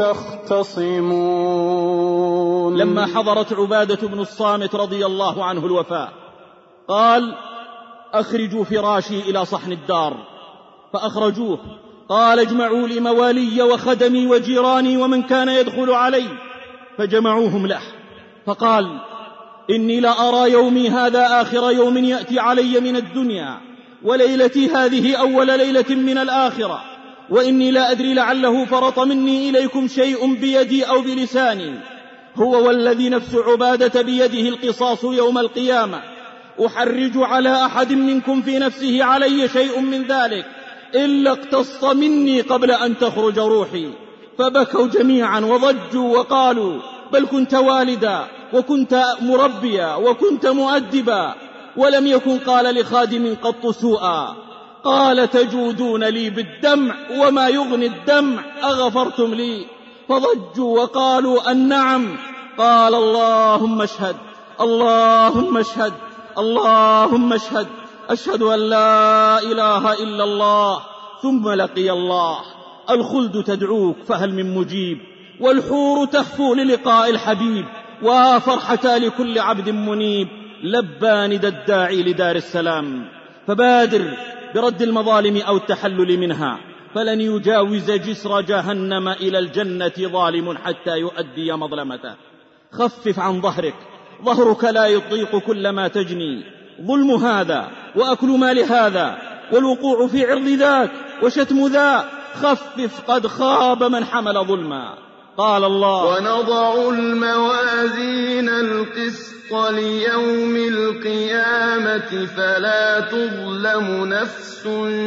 تختصمون. لما حضرت عبادة بن الصامت رضي الله عنه الوفاة قال: أخرجوا فراشي إلى صحن الدار، فأخرجوه. قال: اجمعوا لي موالي وخدمي وجيراني ومن كان يدخل علي، فجمعوهم له. فقال: إني لأرى يومي هذا آخر يوم يأتي علي من الدنيا، وليلتي هذه أول ليلة من الآخرة، وإني لا أدري لعله فرط مني إليكم شيء بيدي أو بلساني. هو والذي نفس عبادة بيده القصاص يوم القيامة، أحرج على أحد منكم في نفسه علي شيء من ذلك إلا اقتص مني قبل أن تخرج روحي. فبكوا جميعا وضجوا وقالوا: بل كنت والدا وكنت مربيا وكنت مؤدبا، ولم يكن قال لخادم قط سوءا. قال: تجودون لي بالدمع وما يغني الدمع، أغفرتم لي؟ فضجوا وقالوا: النعم. قال: اللهم اشهد، اللهم اشهد، اللهم اشهد، أشهد أن لا إله إلا الله. ثم لقي الله. الخلد تدعوك فهل من مجيب، والحور تهفو للقاء الحبيب، وفرحتا لكل عبد منيب، لبى ندى الداعي لدار السلام. فبادر برد المظالم أو التحلل منها، فلن يجاوز جسر جهنم إلى الجنة ظالم حتى يؤدي مظلمته. خفف عن ظهرك، ظهرك لا يطيق كل ما تجني، ظلم هذا وأكل مال هذا والوقوع في عرض ذاك وشتم ذا. خفف، قد خاب من حمل ظلما. قال الله: ونضع الموازين القسط ليوم القيامة فلا تظلم نفس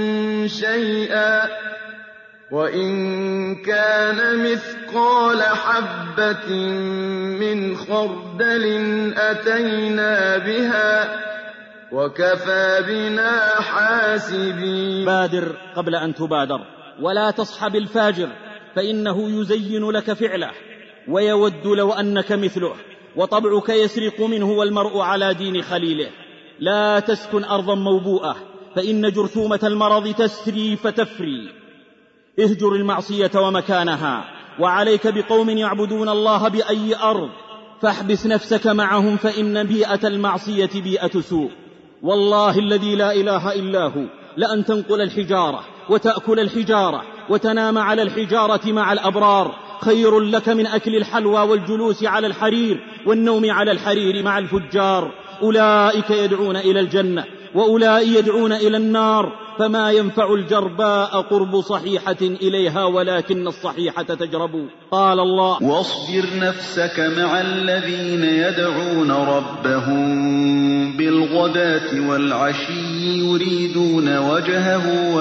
شيئا، وإن كان مثقال حبة من خردل أتينا بها وكفى بنا حاسبين. بادر قبل أن تبادر، ولا تصحب الفاجر، فإنه يزين لك فعله ويود لو أنك مثله، وطبعك يسرق منه والمرء على دين خليله. لا تسكن أرضا موبوءة، فإن جرثومة المرض تسري فتفري. اهجر المعصية ومكانها، وعليك بقوم يعبدون الله بأي أرض، فاحبس نفسك معهم، فإن بيئة المعصية بيئة سوء. والله الذي لا إله إلا هو، لأن تنقل الحجارة وتأكل الحجارة وتنام على الحجارة مع الأبرار خير لك من أكل الحلوى والجلوس على الحرير والنوم على الحرير مع الفجار. أولئك يدعون إلى الجنة وأولئك يدعون إلى النار، فما ينفع الجرباء قرب صحيحة إليها ولكن الصحيحة تجرب. قال الله: واصبر نفسك مع الذين يدعون ربهم بالغداة والعشي يريدون وجهه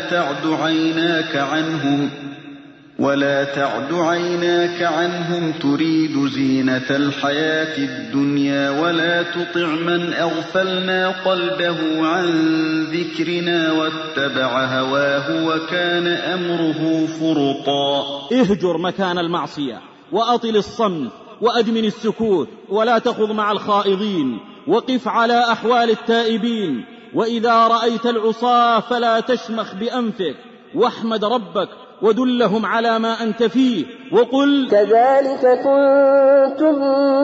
ولا تعد عيناك عنهم تريد زينة الحياة الدنيا، ولا تطع من أغفلنا قلبه عن ذكرنا واتبع هواه وكان أمره فرطا. اهجر مكان المعصية وأطل الصمت وأدمن السكوت، ولا تخض مع الخائضين، وقف على أحوال التائبين. وإذا رأيت العصاة فلا تشمخ بأنفك، واحمد ربك ودلهم على ما أنت فيه، وقل: كذلك كنتم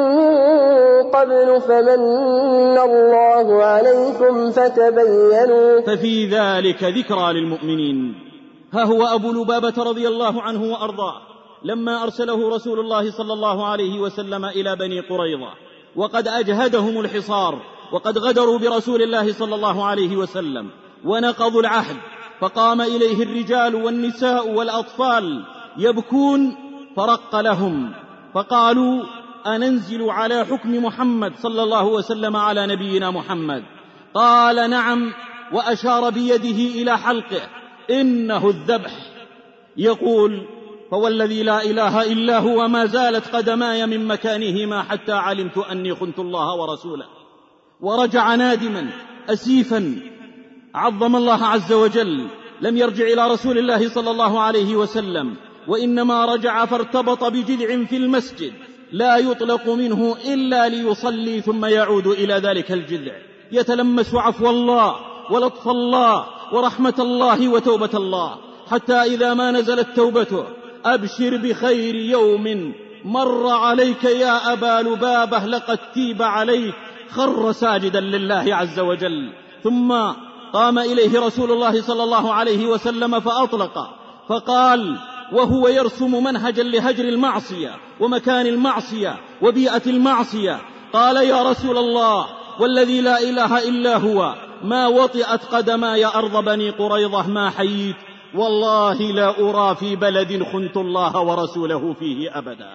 قبل فمن الله عليكم فتبينوا. ففي ذلك ذكرى للمؤمنين. ها هو أبو لبابة رضي الله عنه وأرضاه لما أرسله رسول الله صلى الله عليه وسلم إلى بني قريظة، وقد أجهدهم الحصار، وقد غدروا برسول الله صلى الله عليه وسلم ونقضوا العهد، فقام إليه الرجال والنساء والأطفال يبكون، فرق لهم فقالوا: أننزل على حكم محمد صلى الله وسلم على نبينا محمد؟ قال: نعم، وأشار بيده إلى حلقه: إنه الذبح. يقول: فوالذي لا إله إلا هو ما زالت قدماي من مكانهما حتى علمت أني خنت الله ورسوله. ورجع نادما أسيفا، عظم الله عز وجل، لم يرجع إلى رسول الله صلى الله عليه وسلم، وإنما رجع فارتبط بجذع في المسجد لا يطلق منه إلا ليصلي ثم يعود إلى ذلك الجذع. يتلمس عفو الله ولطف الله ورحمة الله وتوبة الله، حتى إذا ما نزلت توبته: أبشر بخير يوم مر عليك يا أبا لبابة لقد تيب عليك، خر ساجدا لله عز وجل. ثم قام إليه رسول الله صلى الله عليه وسلم فأطلق، فقال وهو يرسم منهجا لهجر المعصية ومكان المعصية وبيئة المعصية: قال يا رسول الله والذي لا إله إلا هو ما وطئت قدماي أرض بني قريظة ما حييت، والله لا أرى في بلد خنت الله ورسوله فيه أبدا.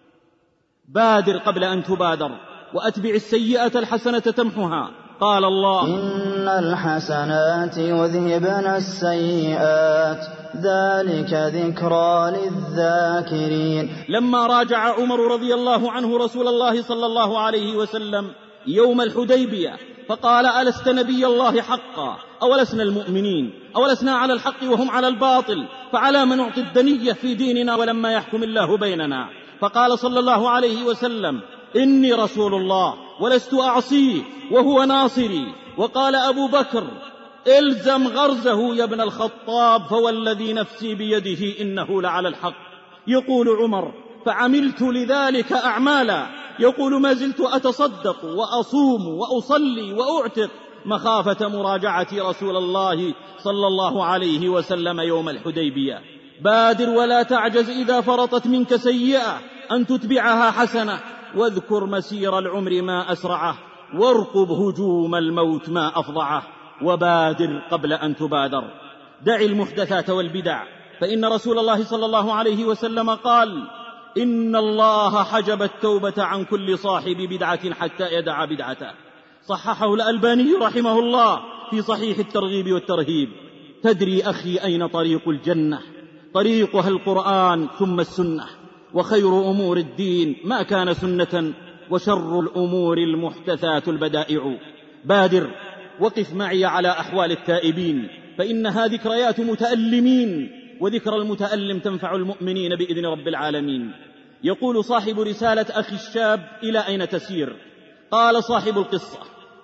بادر قبل أن تبادر، وأتبع السيئة الحسنة تمحها. قال الله: إن الحسنات يذهبن السيئات ذلك ذكرى للذاكرين. لما راجع عمر رضي الله عنه رسول الله صلى الله عليه وسلم يوم الحديبية فقال: ألست نبي الله حقا؟ أولسنا المؤمنين؟ أولسنا على الحق وهم على الباطل؟ فعلى من نعطي الدنية في ديننا ولما يحكم الله بيننا؟ فقال صلى الله عليه وسلم: إني رسول الله ولست أعصيه وهو ناصري. وقال أبو بكر: إلزم غرزه يا ابن الخطاب فوالذي نفسي بيده إنه لعلى الحق. يقول عمر: فعملت لذلك أعمالا، يقول: ما زلت أتصدق وأصوم وأصلي وأعتق مخافة مراجعة رسول الله صلى الله عليه وسلم يوم الحديبية. بادر ولا تعجز إذا فرطت منك سيئة أن تتبعها حسنة، واذكر مسير العمر ما أسرعه، وارقب هجوم الموت ما أفضعه، وبادر قبل أن تبادر. دع المحدثات والبدع، فإن رسول الله صلى الله عليه وسلم قال: إن الله حجب التوبة عن كل صاحب بدعة حتى يدع بدعته. صححه الألباني رحمه الله في صحيح الترغيب والترهيب. تدري أخي أين طريق الجنة؟ طريقها القرآن ثم السنة، وخير أمور الدين ما كان سنة، وشر الأمور المحدثات البدائع. بادر، وقف معي على أحوال التائبين، فإنها ذكريات متألمين، وذكر المتألم تنفع المؤمنين بإذن رب العالمين. يقول صاحب رسالة أخي الشاب: إلى أين تسير؟ قال صاحب القصة: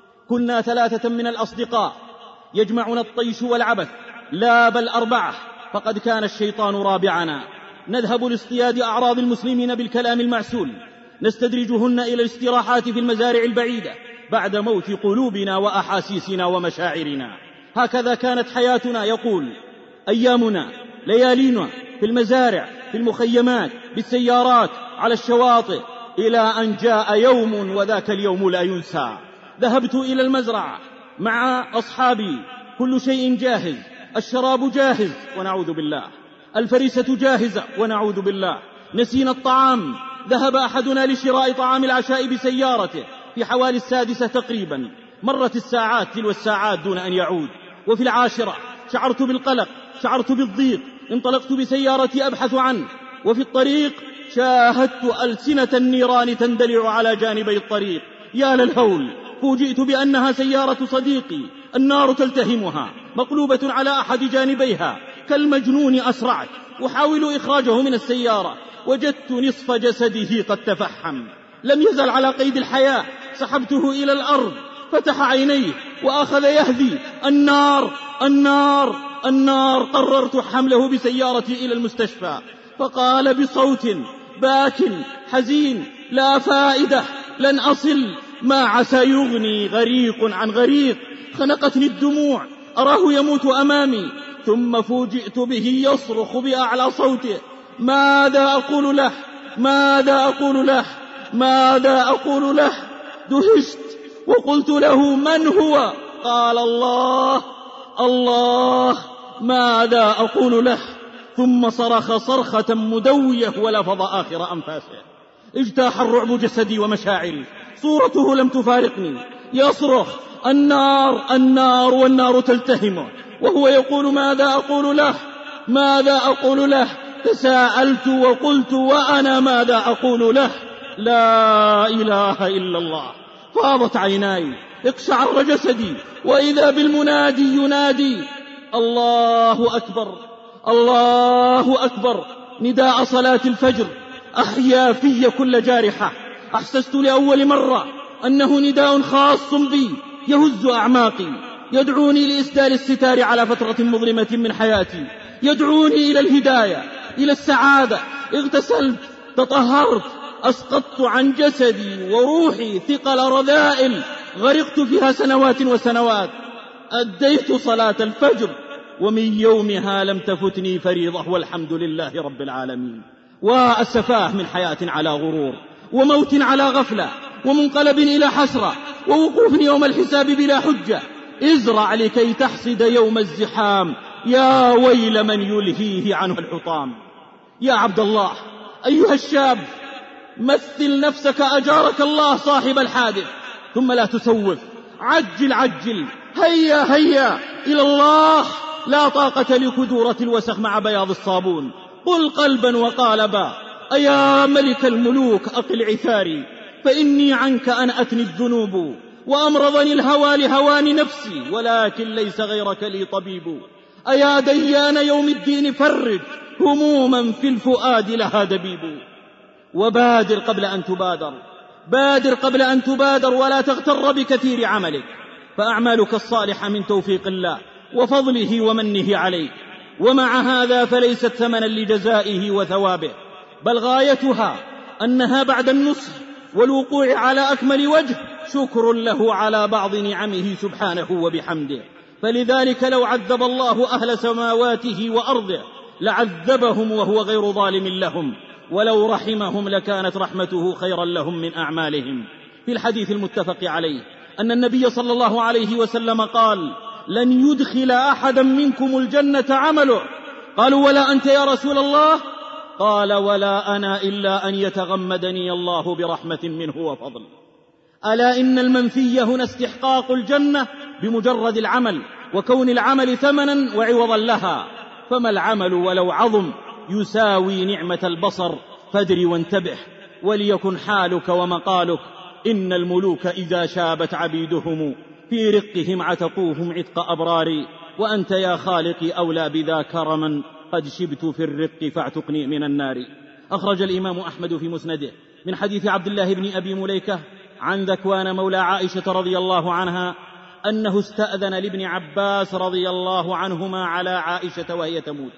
كنا 3 من الأصدقاء يجمعنا الطيش والعبث، لا بل 4، فقد كان الشيطان رابعنا. نذهب لاصطياد أعراض المسلمين بالكلام المعسول، نستدرجهن إلى الاستراحات في المزارع البعيدة بعد موت قلوبنا وأحاسيسنا ومشاعرنا. هكذا كانت حياتنا. يقول: أيامنا ليالينا في المزارع، في المخيمات، بالسيارات، على الشواطئ، إلى أن جاء يوم، وذاك اليوم لا ينسى. ذهبت إلى المزرعة مع أصحابي، كل شيء جاهز، الشراب جاهز ونعوذ بالله، الفريسة جاهزة ونعوذ بالله، نسينا الطعام. ذهب أحدنا لشراء طعام العشاء بسيارته في حوالي 6 تقريبا. مرت الساعات تلو الساعات دون أن يعود، وفي 10 شعرت بالقلق، شعرت بالضيق، انطلقت بسيارتي أبحث عنه، وفي الطريق شاهدت ألسنة النيران تندلع على جانبي الطريق. يا للهول! فوجئت بأنها سيارة صديقي، النار تلتهمها، مقلوبة على أحد جانبيها. كالمجنون أسرعت أحاول إخراجه من السيارة، وجدت نصف جسده قد تفحم، لم يزل على قيد الحياة. سحبته إلى الأرض، فتح عينيه وأخذ يهذي: النار النار النار. قررت حمله بسيارتي إلى المستشفى، فقال بصوت باك حزين: لا فائدة، لن أصل، ما عسى يغني غريق عن غريق. خنقتني الدموع، أراه يموت أمامي، ثم فوجئت به يصرخ بأعلى صوته: ماذا أقول له؟ ماذا أقول له؟ ماذا أقول له؟ دهشت وقلت له: من هو؟ قال: الله الله. ماذا أقول له؟ ثم صرخ صرخة مدوية ولفظ آخر أنفاسه. اجتاح الرعب جسدي ومشاعري، صورته لم تفارقني، يصرخ: النار النار، والنار تلتهمه، وهو يقول: ماذا أقول له؟ ماذا أقول له؟ تساءلت وقلت: وأنا ماذا أقول له؟ لا إله إلا الله. فاضت عيناي، اقشعر جسدي، وإذا بالمنادي ينادي: الله أكبر الله أكبر. نداء صلاة الفجر أحيا في كل جارحة. أحسست لأول مرة أنه نداء خاص بي يهز أعماقي، يدعوني لإسدال الستار على فترة مظلمة من حياتي، يدعوني إلى الهداية، إلى السعادة. اغتسلت، تطهرت، أسقطت عن جسدي وروحي ثقل رذائل غرقت فيها سنوات وسنوات. أديت صلاة الفجر، ومن يومها لم تفتني فريضة، والحمد لله رب العالمين. والسفاه من حياة على غرور، وموت على غفلة، ومنقلب إلى حسرة، ووقوف يوم الحساب بلا حجة. ازرع لكي تحصد يوم الزحام، يا ويل من يلهيه عنه الحطام. يا عبد الله أيها الشاب، مثل نفسك أجارك الله صاحب الحادث، ثم لا تسوف. عجل عجل، هيا هيا إلى الله. لا طاقة لكدورة الوسخ مع بياض الصابون. قل قلبا وقالبا، أيا ملك الملوك أقل عثاري، فإني عنك أنأتني الذنوب، وأمرضني الهوى لهوان نفسي، ولكن ليس غيرك لي طبيب. أيا ديان يوم الدين فرج، هموما في الفؤاد لها دبيب. وبادر قبل أن تبادر، بادر قبل أن تبادر، ولا تغتر بكثير عملك، فأعمالك الصالحة من توفيق الله وفضله ومنه عليك. ومع هذا فليست ثمنا لجزائه وثوابه، بل غايتها أنها بعد النصح والوقوع على أكمل وجه شكر له على بعض نعمه سبحانه وبحمده. فلذلك لو عذب الله أهل سماواته وأرضه لعذبهم وهو غير ظالم لهم، ولو رحمهم لكانت رحمته خيرا لهم من أعمالهم. في الحديث المتفق عليه أن النبي صلى الله عليه وسلم قال: لن يدخل أحدا منكم الجنة عمله. قالوا: ولا أنت يا رسول الله؟ قال: ولا أنا إلا أن يتغمدني الله برحمة منه وفضل. ألا إن المنفي هنا استحقاق الجنة بمجرد العمل، وكون العمل ثمنا وعوضا لها. فما العمل ولو عظم يساوي نعمة البصر؟ فادر وانتبه، وليكن حالك ومقالك. إن الملوك إذا شابت عبيدهم في رقهم عتقوهم عتق أبراري، وأنت يا خالقي أولى بذا كرما، قد شبت في الرق فاعتقني من النار. أخرج الإمام أحمد في مسنده من حديث عبد الله بن أبي مليكة عن ذكوان مولى عائشة رضي الله عنها أنه استأذن لابن عباس رضي الله عنهما على عائشة وهي تموت،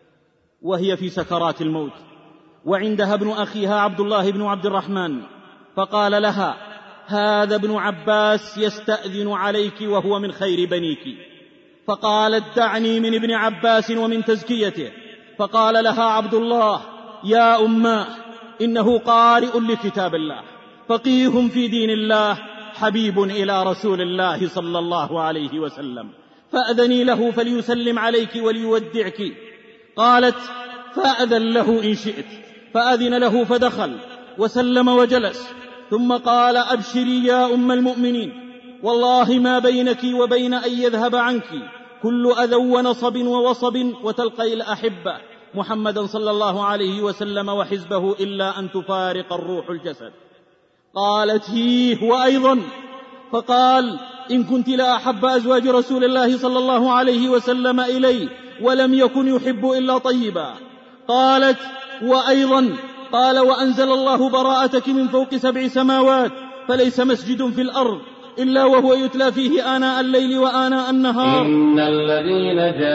وهي في سكرات الموت، وعندها ابن أخيها عبد الله بن عبد الرحمن، فقال لها: هذا ابن عباس يستأذن عليك وهو من خير بنيك. فقالت: دعني من ابن عباس ومن تزكيته. فقال لها عبد الله: يا أماه، إنه قارئ لكتاب الله، فقيه في دين الله، حبيب إلى رسول الله صلى الله عليه وسلم، فأذني له فليسلم عليك وليودعك. قالت: فأذن له إن شئت. فأذن له فدخل وسلم وجلس، ثم قال: أبشري يا أم المؤمنين، والله ما بينك وبين أن يذهب عنك كل أذى ونصب ووصب وتلقي الأحبة محمدا صلى الله عليه وسلم وحزبه إلا أن تفارق الروح الجسد. قالت: هيه وأيضا. فقال: إن كنت لا أحب أزواج رسول الله صلى الله عليه وسلم إلي، ولم يكن يحب إلا طيبا. قالت: وأيضا. قال: وأنزل الله براءتك من فوق 7 سماوات، فليس مسجد في الأرض إلا وهو يتلى فيه آناء الليل وآناء النهار. إن الذين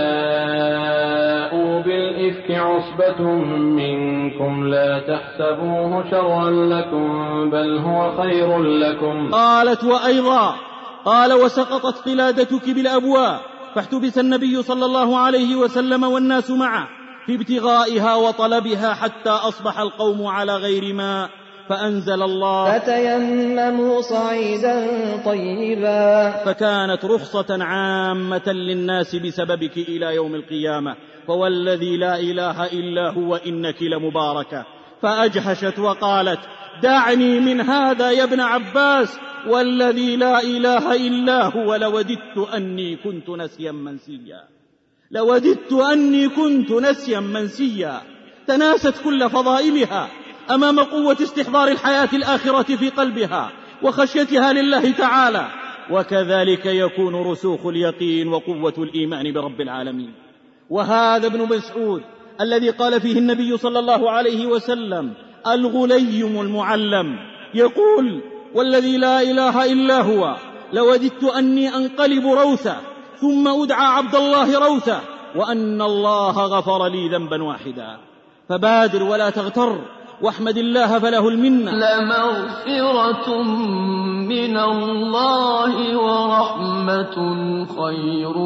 جاءوا بالإفك عصبة منكم لا تحسبوه شرا لكم بل هو خير لكم. قالت: وأيضا. قال: وسقطت قلادتك بالأبواب، فاحتبس النبي صلى الله عليه وسلم والناس معه في ابتغائها وطلبها، حتى أصبح القوم على غير ماء، فأنزل الله: فتيمموا صعيدا طيبا. فكانت رخصة عامة للناس بسببك إلى يوم القيامة، فوالذي لا إله إلا هو إنك لمباركة. فأجهشت وقالت: دعني من هذا يا ابن عباس، والذي لا إله إلا هو لوددت أني كنت نسيا منسيا، لوددت أني كنت نسيا منسيا. تناست كل فضائلها أمام قوة استحضار الحياة الآخرة في قلبها وخشيتها لله تعالى. وكذلك يكون رسوخ اليقين وقوة الإيمان برب العالمين. وهذا ابن مسعود الذي قال فيه النبي صلى الله عليه وسلم: الغليم المعلم، يقول: والذي لا إله إلا هو لوددت أني أنقلب روثة ثم أدعى عبد الله روثة وأن الله غفر لي ذنبا واحدا. فبادر ولا تغتر واحمد الله فله المنة. لمغفرة من الله ورحمة خير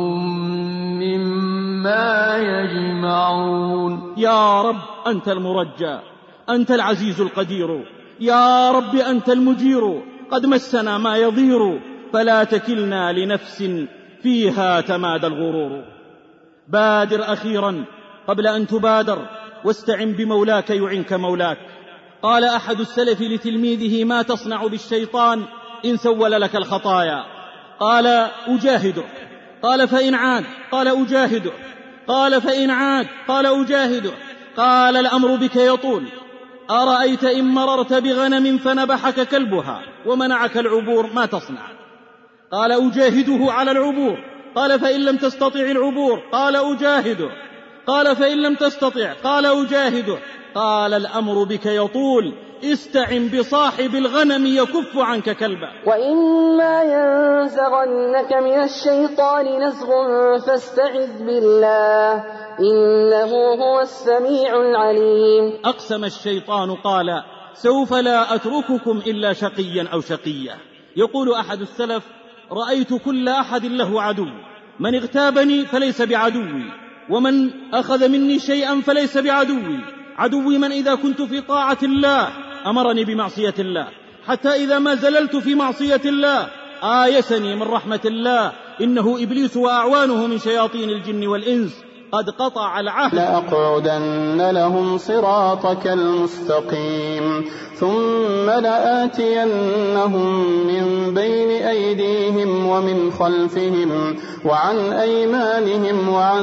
مما يجمعون. يا رب أنت المرجى، أنت العزيز القدير، يا رب أنت المجير، قد مسنا ما يضير، فلا تكلنا لنفس فيها تمادى الغرور. بادر أخيرا قبل أن تبادر، واستعن بمولاك يعنك مولاك. قال أحد السلف لتلميذه: ما تصنع بالشيطان إن سول لك الخطايا؟ قال: أجاهده. قال: فإن عاد؟ قال: أجاهده. قال: فإن عاد؟ قال: أجاهده. قال: الأمر بك يطول. أرأيت إن مررت بغنم فنبحك كلبها ومنعك العبور ما تصنع؟ قال: أجاهده على العبور. قال: فإن لم تستطع العبور؟ قال: أجاهده. قال: فإن لم تستطع؟ قال: أجاهده. قال: الأمر بك يطول، استعن بصاحب الغنم يكف عنك كلبا. وإما ينزغنك من الشيطان نزغ فاستعذ بالله إنه هو السميع العليم. أقسم الشيطان قال: سوف لا أترككم إلا شقيا أو شقية. يقول أحد السلف: رأيت كل أحد له عدو، من اغتابني فليس بعدوي، ومن أخذ مني شيئا فليس بعدوي. عدوي من إذا كنت في طاعة الله أمرني بمعصية الله، حتى إذا ما زللت في معصية الله آيسني من رحمة الله، إنه إبليس وأعوانه من شياطين الجن والإنس قد قطع العهد. لأقعدن لهم صراطك المستقيم ثم لآتينهم من بين أيديهم ومن خلفهم وعن أيمانهم وعن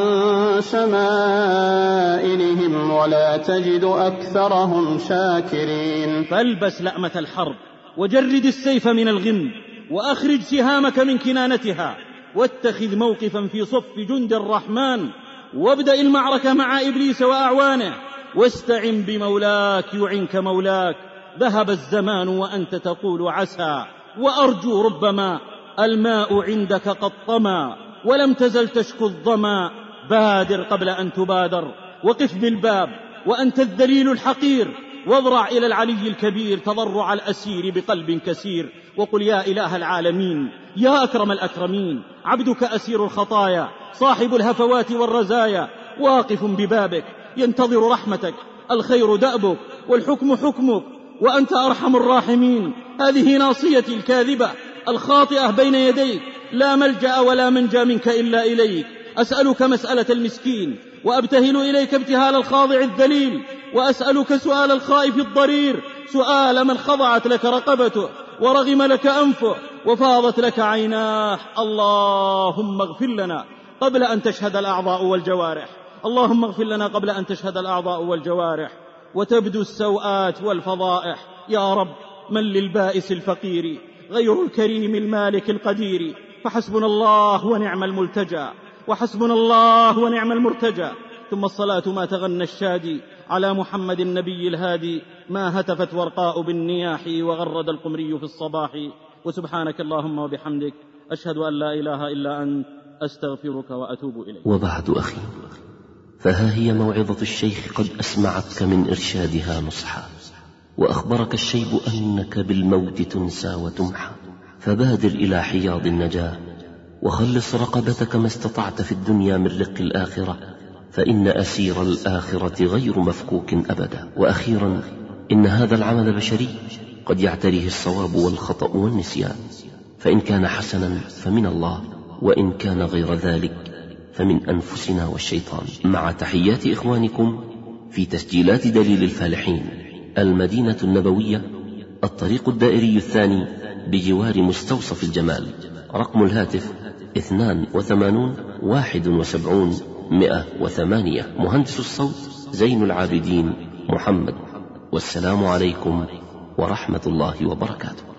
شمائلهم ولا تجد أكثرهم شاكرين. فالبس لأمة الحرب وجرد السيف من الغم وأخرج سهامك من كنانتها، واتخذ موقفا في صف جند الرحمن، وابدأ المعركة مع إبليس وأعوانه، واستعن بمولاك يعنك مولاك. ذهب الزمان وأنت تقول عسى وأرجو ربما، الماء عندك قد طمى ولم تزل تشكو الظما. بادر قبل أن تبادر، وقف بالباب وأنت الذليل الحقير، واضرع إلى العلي الكبير تضرع الأسير بقلب كسير، وقل: يا إله العالمين، يا أكرم الأكرمين، عبدك أسير الخطايا، صاحب الهفوات والرزايا، واقف ببابك ينتظر رحمتك. الخير دأبك والحكم حكمك، وأنت أرحم الراحمين. هذه ناصيتي الكاذبة الخاطئة بين يديك، لا ملجأ ولا منجى منك إلا إليك. أسألك مسألة المسكين، وأبتهل إليك ابتهال الخاضع الذليل، وأسألك سؤال الخائف الضرير، سؤال من خضعت لك رقبته ورغم لك أنفه وفاضت لك عيناه. اللهم اغفر لنا قبل أن تشهد الأعضاء والجوارح، اللهم اغفر لنا قبل أن تشهد الأعضاء والجوارح وتبدو السوءات والفضائح. يا رب، من للبائس الفقير غير الكريم المالك القدير؟ فحسبنا الله ونعم الملتجى، وحسبنا الله ونعم المرتجى. ثم الصلاة ما تغنى الشادي على محمد النبي الهادي، ما هتفت ورقاء بالنياح وغرد القمري في الصباح. وسبحانك اللهم وبحمدك، أشهد أن لا إله إلا أنت، أستغفرك وأتوب إليك. وبعد أخي، فها هي موعظة الشيخ قد أسمعتك من إرشادها نصحا، وأخبرك الشيب أنك بالموت تنسى وتمحى، فبادر إلى حياض النجاة، وخلص رقبتك ما استطعت في الدنيا من رق الآخرة، فإن أسير الآخرة غير مفكوك أبدا. وأخيرا، إن هذا العمل بشري قد يعتريه الصواب والخطأ والنسيان، فإن كان حسنا فمن الله، وإن كان غير ذلك فمن أنفسنا والشيطان. مع تحيات إخوانكم في تسجيلات دليل الفالحين، المدينة النبوية، الطريق الدائري الثاني بجوار مستوصف الجمال. رقم الهاتف 82 71 108. مهندس الصوت زين العابدين محمد. والسلام عليكم ورحمة الله وبركاته.